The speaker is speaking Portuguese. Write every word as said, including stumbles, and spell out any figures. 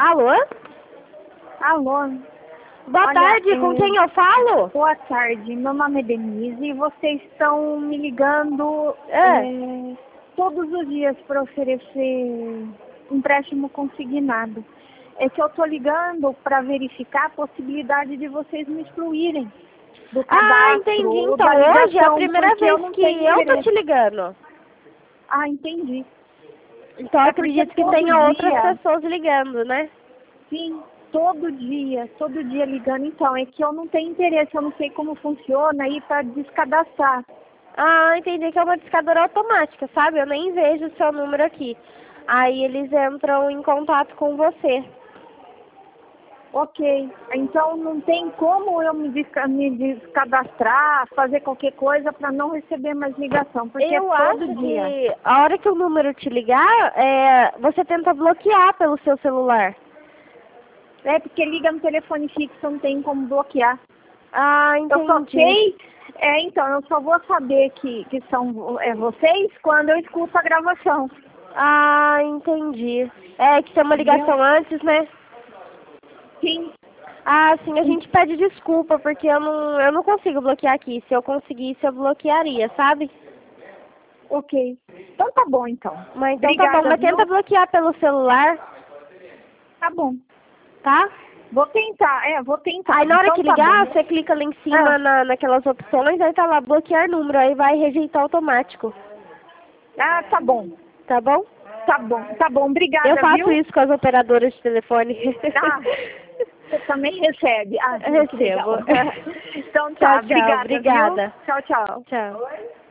Alô? Alô? Boa Olha, tarde, com é, quem eu falo? Boa tarde, meu nome é Denise e vocês estão me ligando É. é, todos os dias para oferecer empréstimo consignado. É que eu estou ligando para verificar a possibilidade de vocês me excluírem do Ah, entendi. cadastro, Então, da hoje é a ligação, primeira porque eu vez não que tenho eu tô te interesse. ligando. Ah, entendi. Então, eu É porque acredito que todo tenha outras dia, pessoas ligando, né? sim, todo dia, todo dia ligando. Então, é que eu não tenho interesse, eu não sei como funciona aí para descadastrar. Ah, entendi que é uma discadora automática, sabe? Eu nem vejo o seu número aqui. Aí eles entram em contato com você. Ok, então não tem como eu me, desca me descadastrar, fazer qualquer coisa para não receber mais ligação, porque é Eu todo acho dia. que a hora que o número te ligar, é, você tenta bloquear pelo seu celular. É porque liga no telefone fixo, não tem como bloquear. Ah, Eu só entendi. sei, é, então, eu só vou saber que, que são é, vocês quando eu escuto a gravação. Ah, entendi. É que tem uma Entendeu? ligação antes, né? Sim. Ah, sim, a gente pede desculpa, porque eu não, eu não consigo bloquear aqui. Se eu conseguisse, eu bloquearia, sabe? Ok. Então tá bom, então. Mas então tá bom, Obrigada, mas tenta viu? bloquear pelo celular, Tá bom. tá? Vou tentar, é, vou tentar. Aí na hora Então que tá bom. ligar, você clica lá em Ah, cima na, naquelas opções, aí tá lá, bloquear número, aí vai rejeitar automático, ah, tá bom. tá bom? Tá bom, tá bom. Eu Obrigada, faço viu? isso com as operadoras de telefone. Ah, você também recebe. Ah, que legal. Recebo. Então Tchau, tá, tchau, obrigada, viu? obrigada. Tchau, tchau. Tchau.